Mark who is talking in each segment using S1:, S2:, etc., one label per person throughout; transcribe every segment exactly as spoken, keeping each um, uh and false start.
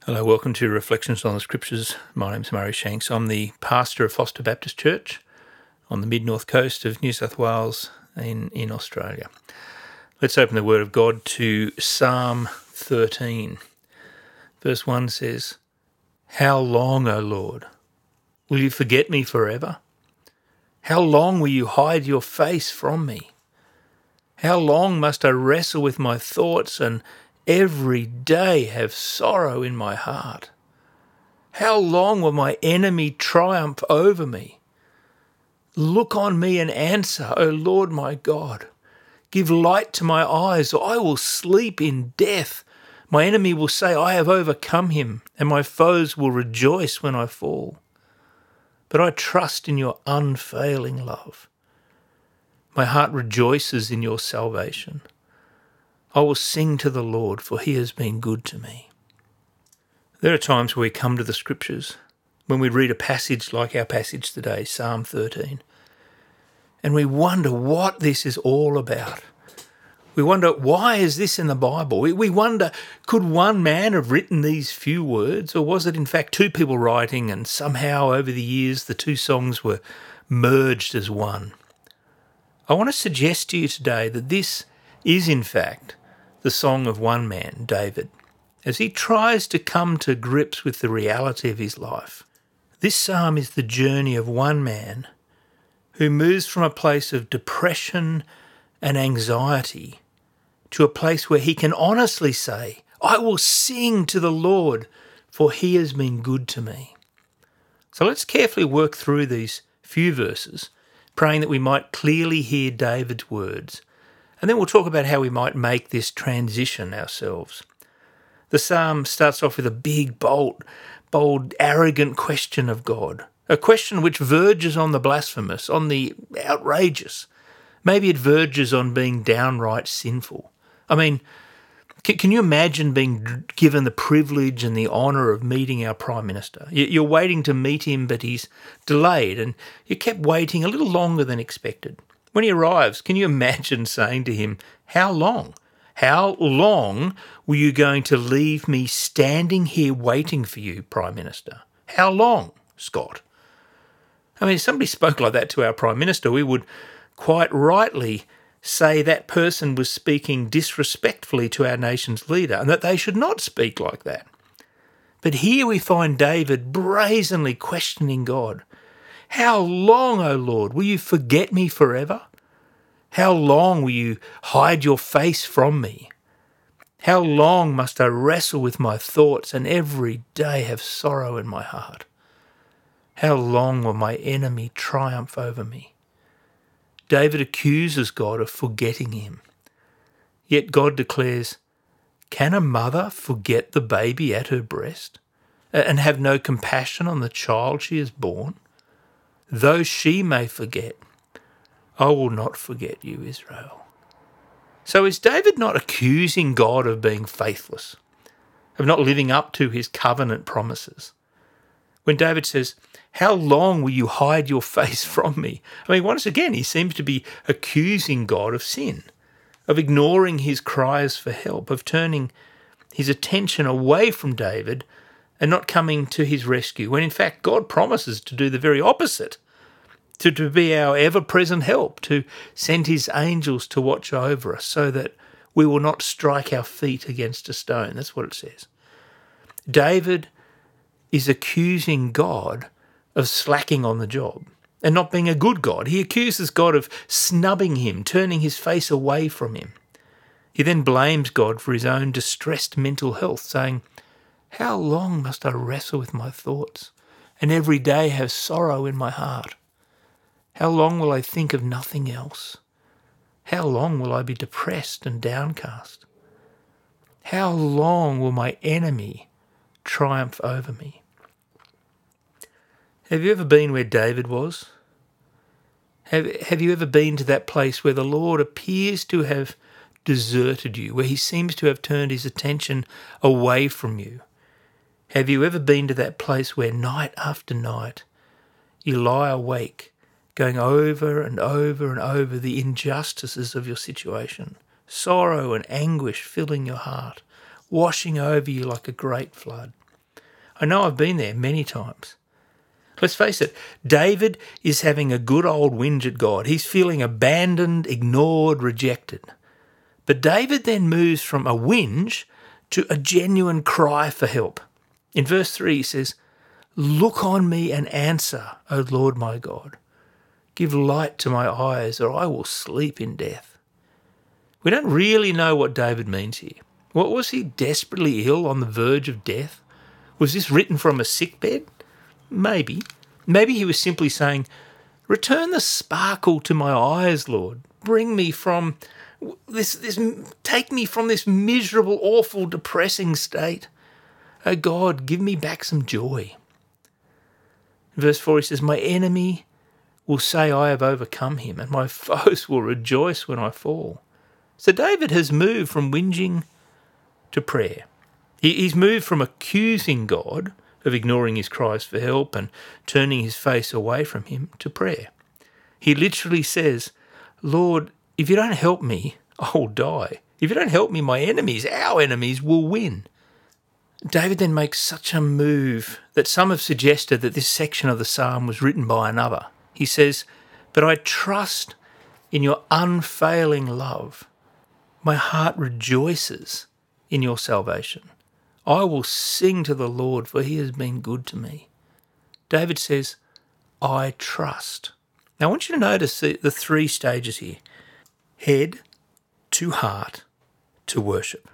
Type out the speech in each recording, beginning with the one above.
S1: Hello, welcome to Reflections on the Scriptures. My name's Murray Shanks. I'm the pastor of Foster Baptist Church on the mid-north coast of New South Wales in, in Australia. Let's open the Word of God to Psalm thirteen. Verse one says, "How long, O Lord, will you forget me forever? How long will you hide your face from me? How long must I wrestle with my thoughts and every day have sorrow in my heart? How long will my enemy triumph over me? Look on me and answer, O Lord my God. Give light to my eyes, or I will sleep in death. My enemy will say, I have overcome him, and my foes will rejoice when I fall. But I trust in your unfailing love. My heart rejoices in your salvation. I will sing to the Lord, for he has been good to me." There are times where we come to the Scriptures, when we read a passage like our passage today, Psalm thirteen, and we wonder what this is all about. We wonder, why is this in the Bible? We, we wonder, could one man have written these few words, or was it in fact two people writing, and somehow over the years the two songs were merged as one? I want to suggest to you today that this is in fact the song of one man, David, as he tries to come to grips with the reality of his life. This psalm is the journey of one man who moves from a place of depression and anxiety to a place where he can honestly say, I will sing to the Lord, for he has been good to me. So let's carefully work through these few verses, praying that we might clearly hear David's words. And then we'll talk about how we might make this transition ourselves. The psalm starts off with a big, bold, bold, arrogant question of God, a question which verges on the blasphemous, on the outrageous. Maybe it verges on being downright sinful. I mean, can, can you imagine being given the privilege and the honour of meeting our Prime Minister? You're waiting to meet him, but he's delayed, and you kept waiting a little longer than expected. When he arrives, can you imagine saying to him, how long? How long were you going to leave me standing here waiting for you, Prime Minister? How long, Scott? I mean, if somebody spoke like that to our Prime Minister, we would quite rightly say that person was speaking disrespectfully to our nation's leader and that they should not speak like that. But here we find David brazenly questioning God. How long, O Lord, will you forget me forever? How long will you hide your face from me? How long must I wrestle with my thoughts and every day have sorrow in my heart? How long will my enemy triumph over me? David accuses God of forgetting him. Yet God declares, can a mother forget the baby at her breast and have no compassion on the child she has borne? Though she may forget, I will not forget you, Israel. So is David not accusing God of being faithless, of not living up to his covenant promises? When David says, how long will you hide your face from me? I mean, once again, he seems to be accusing God of sin, of ignoring his cries for help, of turning his attention away from David and not coming to his rescue, when in fact God promises to do the very opposite, to, to be our ever-present help, to send his angels to watch over us so that we will not strike our feet against a stone. That's what it says. David is accusing God of slacking on the job and not being a good God. He accuses God of snubbing him, turning his face away from him. He then blames God for his own distressed mental health, saying, how long must I wrestle with my thoughts and every day have sorrow in my heart? How long will I think of nothing else? How long will I be depressed and downcast? How long will my enemy triumph over me? Have you ever been where David was? Have, have you ever been to that place where the Lord appears to have deserted you, where he seems to have turned his attention away from you? Have you ever been to that place where night after night you lie awake, going over and over and over the injustices of your situation, sorrow and anguish filling your heart, washing over you like a great flood? I know I've been there many times. Let's face it, David is having a good old whinge at God. He's feeling abandoned, ignored, rejected. But David then moves from a whinge to a genuine cry for help. In verse three he says, "Look on me and answer, O Lord my God. Give light to my eyes, or I will sleep in death." We don't really know what David means here. What, was he desperately ill on the verge of death? Was this written from a sickbed? Maybe. Maybe he was simply saying, "Return the sparkle to my eyes, Lord. Bring me from this, this, take me from this miserable, awful, depressing state. Oh God, give me back some joy." In verse four he says, "My enemy will say I have overcome him, and my foes will rejoice when I fall." So David has moved from whinging to prayer. He, he's moved from accusing God of ignoring his cries for help and turning his face away from him to prayer. He literally says, "Lord, if you don't help me, I will die. If you don't help me, my enemies, our enemies, will win." David then makes such a move that some have suggested that this section of the psalm was written by another. He says, "But I trust in your unfailing love. My heart rejoices in your salvation. I will sing to the Lord, for he has been good to me." David says, "I trust." Now I want you to notice the, the three stages here. Head to heart to worship.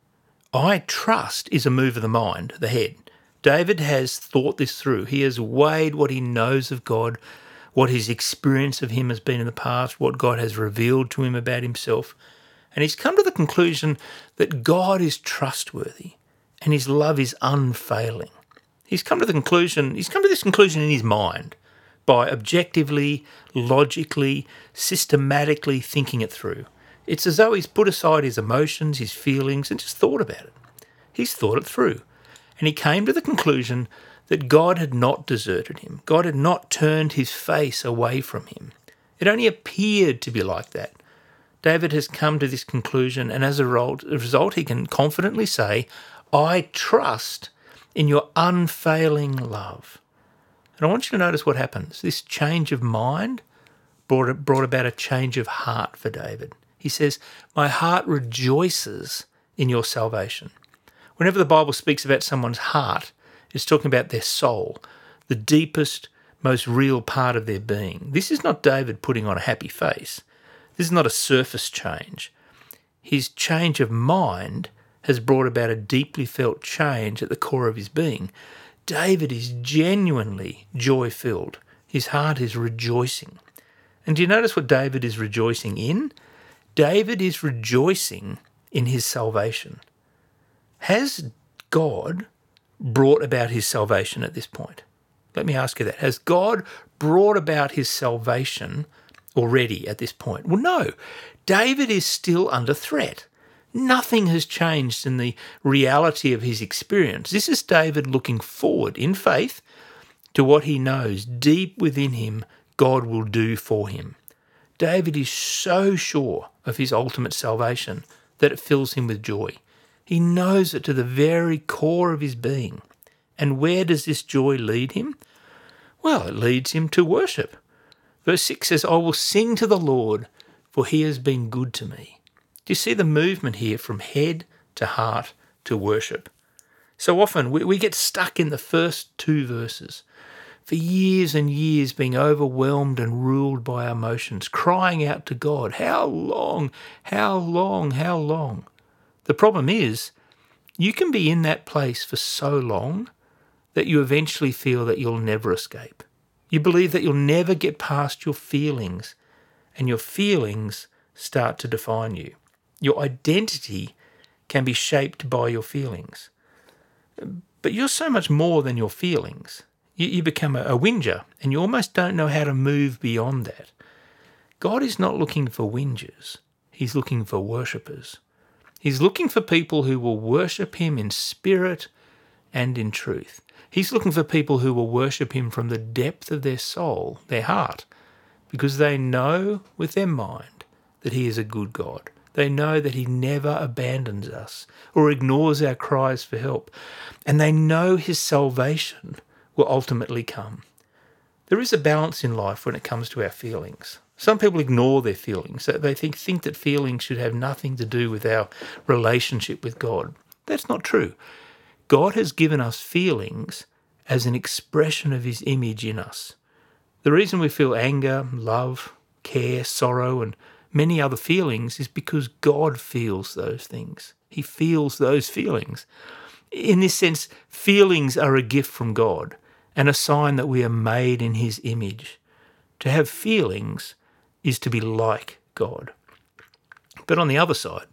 S1: I trust is a move of the mind, the head. David has thought this through. He has weighed what he knows of God, what his experience of him has been in the past, what God has revealed to him about himself. And he's come to the conclusion that God is trustworthy and his love is unfailing. He's come to the conclusion, he's come to this conclusion in his mind by objectively, logically, systematically thinking it through. It's as though he's put aside his emotions, his feelings, and just thought about it. He's thought it through. And he came to the conclusion that God had not deserted him. God had not turned his face away from him. It only appeared to be like that. David has come to this conclusion, and as a result, he can confidently say, "I trust in your unfailing love." And I want you to notice what happens. This change of mind brought, brought about a change of heart for David. He says, "My heart rejoices in your salvation." Whenever the Bible speaks about someone's heart, it's talking about their soul, the deepest, most real part of their being. This is not David putting on a happy face. This is not a surface change. His change of mind has brought about a deeply felt change at the core of his being. David is genuinely joy-filled. His heart is rejoicing. And do you notice what David is rejoicing in? David is rejoicing in his salvation. Has God brought about his salvation at this point? Let me ask you that. Has God brought about his salvation already at this point? Well, no. David is still under threat. Nothing has changed in the reality of his experience. This is David looking forward in faith to what he knows deep within him God will do for him. David is so sure of his ultimate salvation that it fills him with joy. He knows it to the very core of his being. And where does this joy lead him? Well, it leads him to worship. Verse six says, "I will sing to the Lord, for he has been good to me." Do you see the movement here from head to heart to worship? So often we, we get stuck in the first two verses. For years and years being overwhelmed and ruled by our emotions, crying out to God, "How long? How long? How long?" The problem is, you can be in that place for so long that you eventually feel that you'll never escape. You believe that you'll never get past your feelings, and your feelings start to define you. Your identity can be shaped by your feelings. But you're so much more than your feelings. You, you become a, a whinger, and you almost don't know how to move beyond that. God is not looking for whingers. He's looking for worshippers. He's looking for people who will worship him in spirit and in truth. He's looking for people who will worship him from the depth of their soul, their heart, because they know with their mind that he is a good God. They know that he never abandons us or ignores our cries for help. And they know his salvation will ultimately come. There is a balance in life when it comes to our feelings. Some people ignore their feelings. They think, think that feelings should have nothing to do with our relationship with God. That's not true. God has given us feelings as an expression of his image in us. The reason we feel anger, love, care, sorrow, and many other feelings is because God feels those things. He feels those feelings. In this sense, feelings are a gift from God and a sign that we are made in his image. To have feelings is to be like God. But on the other side,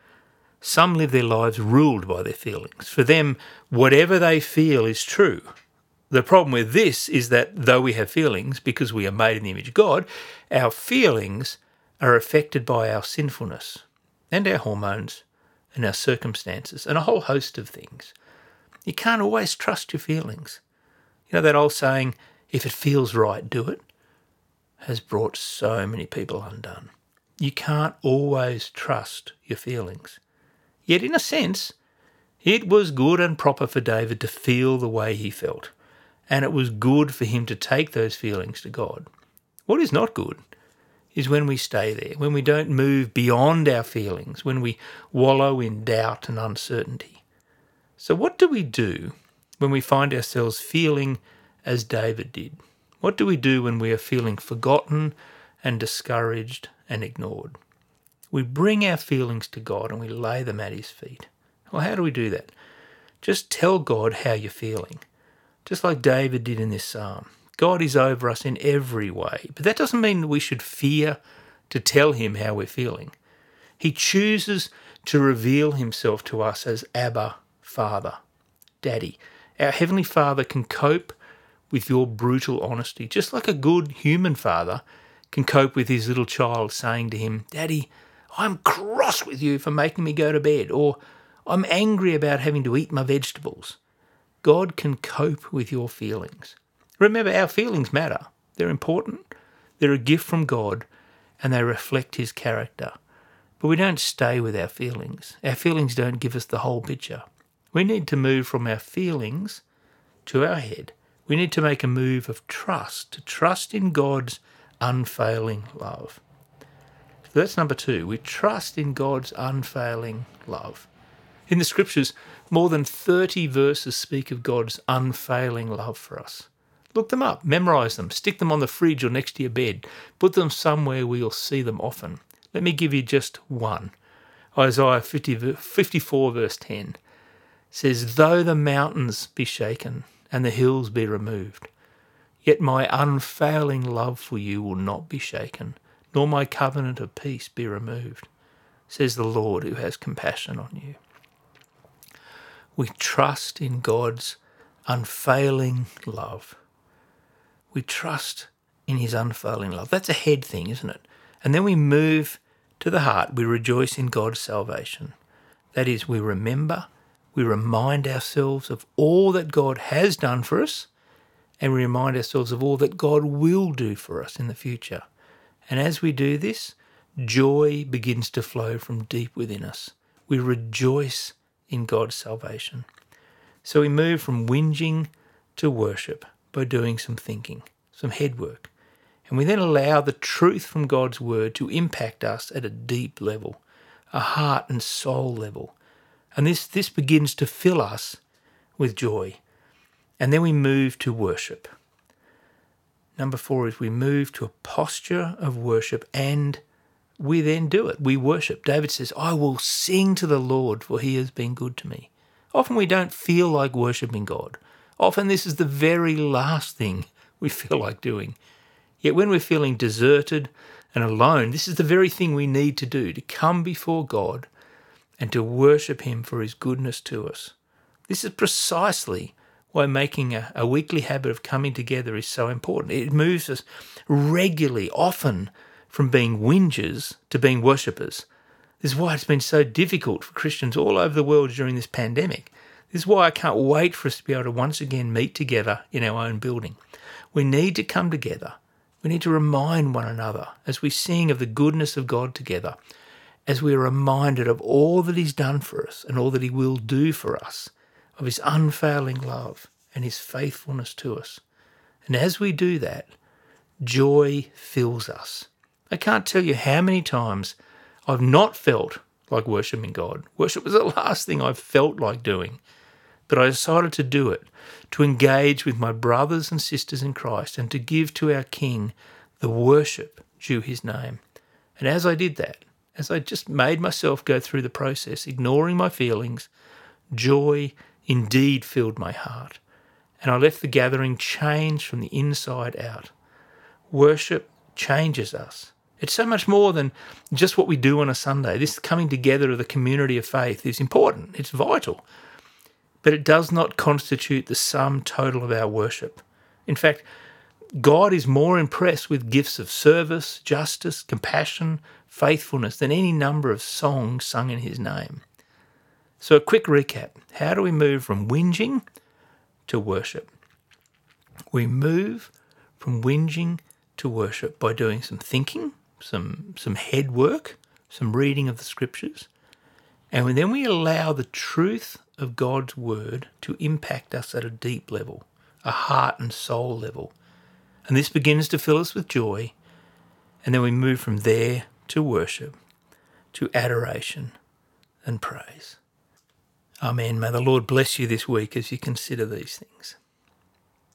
S1: some live their lives ruled by their feelings. For them, whatever they feel is true. The problem with this is that though we have feelings, because we are made in the image of God, our feelings are affected by our sinfulness and our hormones and our circumstances and a whole host of things. You can't always trust your feelings. You know that old saying, if it feels right, do it, has brought so many people undone. You can't always trust your feelings. Yet in a sense, it was good and proper for David to feel the way he felt. And it was good for him to take those feelings to God. What is not good is when we stay there, when we don't move beyond our feelings, when we wallow in doubt and uncertainty. So what do we do when we find ourselves feeling as David did? What do we do when we are feeling forgotten and discouraged and ignored? We bring our feelings to God and we lay them at his feet. Well, how do we do that? Just tell God how you're feeling. Just like David did in this psalm. God is over us in every way. But that doesn't mean that we should fear to tell him how we're feeling. He chooses to reveal himself to us as Abba, Father, Daddy. Our Heavenly Father can cope with your brutal honesty, just like a good human father can cope with his little child saying to him, Daddy, I'm cross with you for making me go to bed, or I'm angry about having to eat my vegetables. God can cope with your feelings. Remember, our feelings matter. They're important. They're a gift from God, and they reflect his character. But we don't stay with our feelings. Our feelings don't give us the whole picture. We need to move from our feelings to our head. We need to make a move of trust, to trust in God's unfailing love. So that's number two. We trust in God's unfailing love. In the scriptures, more than thirty verses speak of God's unfailing love for us. Look them up, memorize them, stick them on the fridge or next to your bed. Put them somewhere where you'll see them often. Let me give you just one. Isaiah fifty, fifty-four verse ten says, Though the mountains be shaken and the hills be removed, yet my unfailing love for you will not be shaken, nor my covenant of peace be removed, says the Lord who has compassion on you. We trust in God's unfailing love. We trust in his unfailing love. That's a head thing, isn't it? And then we move to the heart. We rejoice in God's salvation. That is, we remember, we remind ourselves of all that God has done for us, and we remind ourselves of all that God will do for us in the future. And as we do this, joy begins to flow from deep within us. We rejoice in God's salvation. So we move from whinging to worship by doing some thinking, some head work. And we then allow the truth from God's word to impact us at a deep level, a heart and soul level. And this, this begins to fill us with joy. And then we move to worship. Number four is we move to a posture of worship, and we then do it. We worship. David says, I will sing to the Lord, for he has been good to me. Often we don't feel like worshipping God. Often this is the very last thing we feel like doing. Yet when we're feeling deserted and alone, this is the very thing we need to do, to come before God and to worship him for his goodness to us. This is precisely why making a, a weekly habit of coming together is so important. It moves us regularly, often, from being whingers to being worshippers. This is why it's been so difficult for Christians all over the world during this pandemic. This is why I can't wait for us to be able to once again meet together in our own building. We need to come together. We need to remind one another as we sing of the goodness of God together. as we are reminded of all that he's done for us and all that he will do for us, of his unfailing love and his faithfulness to us. And as we do that, joy fills us. I can't tell you how many times I've not felt like worshipping God. Worship was the last thing I felt like doing. But I decided to do it, to engage with my brothers and sisters in Christ and to give to our King the worship due his name. And as I did that, as I just made myself go through the process, ignoring my feelings, joy indeed filled my heart. And I left the gathering changed from the inside out. Worship changes us. It's so much more than just what we do on a Sunday. This coming together of the community of faith is important. It's vital. But it does not constitute the sum total of our worship. In fact, God is more impressed with gifts of service, justice, compassion, faithfulness than any number of songs sung in his name. So a quick recap. How do we move from whinging to worship? We move from whinging to worship by doing some thinking, some, some head work, some reading of the scriptures, and then we allow the truth of God's word to impact us at a deep level, a heart and soul level. And this begins to fill us with joy, and then we move from there to worship, to adoration and praise. Amen. May the Lord bless you this week as you consider these things.